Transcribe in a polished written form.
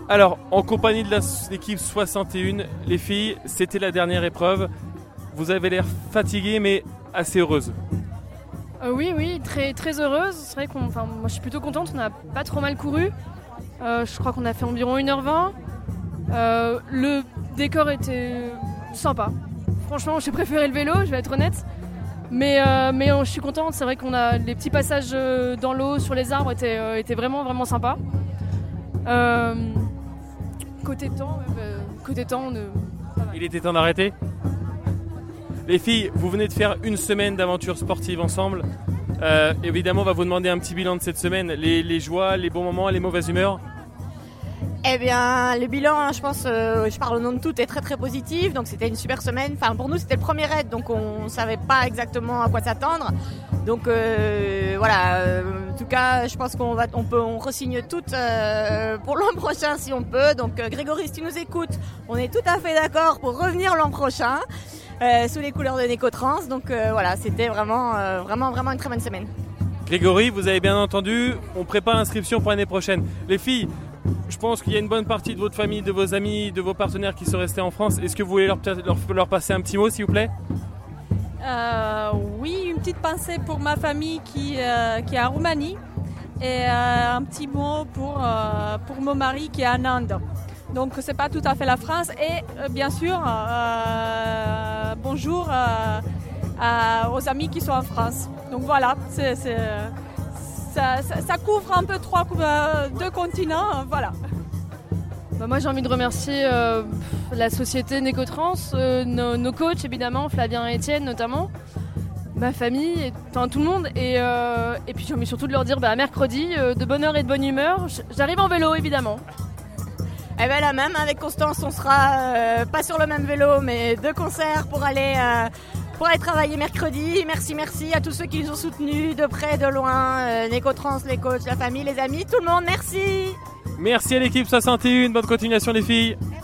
Alors, en compagnie de l'équipe 61, les filles, c'était la dernière épreuve. Vous avez l'air fatiguées, mais assez heureuses. Oui, très, très heureuse. C'est vrai moi je suis plutôt contente, on n'a pas trop mal couru. Je crois qu'on a fait environ 1h20. Le décor était sympa. Franchement, j'ai préféré le vélo, je vais être honnête. Mais je suis contente, c'est vrai qu'on a les petits passages dans l'eau, sur les arbres étaient vraiment, vraiment sympas. Côté temps, il était temps d'arrêter. Les filles, vous venez de faire une semaine d'aventure sportive ensemble. Évidemment, on va vous demander un petit bilan de cette semaine. Les joies, les bons moments, les mauvaises humeurs. Eh bien, le bilan, je pense, je parle au nom de toutes, est très très positif. Donc c'était une super semaine. Enfin, pour nous, c'était le premier raid, donc on ne savait pas exactement à quoi s'attendre. Donc voilà. En tout cas, je pense qu'on re-signe toutes pour l'an prochain si on peut. Donc Grégory, si tu nous écoutes, on est tout à fait d'accord pour revenir l'an prochain sous les couleurs de Nécotrans. Donc voilà, c'était vraiment une très bonne semaine. Grégory, vous avez bien entendu, on prépare l'inscription pour l'année prochaine. Les filles, je pense qu'il y a une bonne partie de votre famille, de vos amis, de vos partenaires qui sont restés en France. Est-ce que vous voulez leur passer un petit mot, s'il vous plaît ? Oui, une petite pensée pour ma famille qui est en Roumanie et un petit mot pour mon mari qui est en Inde. Donc c'est pas tout à fait la France et bien sûr bonjour aux amis qui sont en France. Donc voilà, ça couvre un peu deux continents, voilà. Moi j'ai envie de remercier la société Nécotrans, nos coachs évidemment, Flavien et Étienne notamment, ma famille, tout le monde et puis j'ai envie surtout de leur dire mercredi, de bonne heure et de bonne humeur, j'arrive en vélo évidemment. Eh bien la même, avec Constance on sera pas sur le même vélo mais de concert pour aller travailler mercredi. Merci à tous ceux qui nous ont soutenus de près, de loin, Nécotrans, les coachs, la famille, les amis, tout le monde, merci. Merci à l'équipe 61, bonne continuation les filles.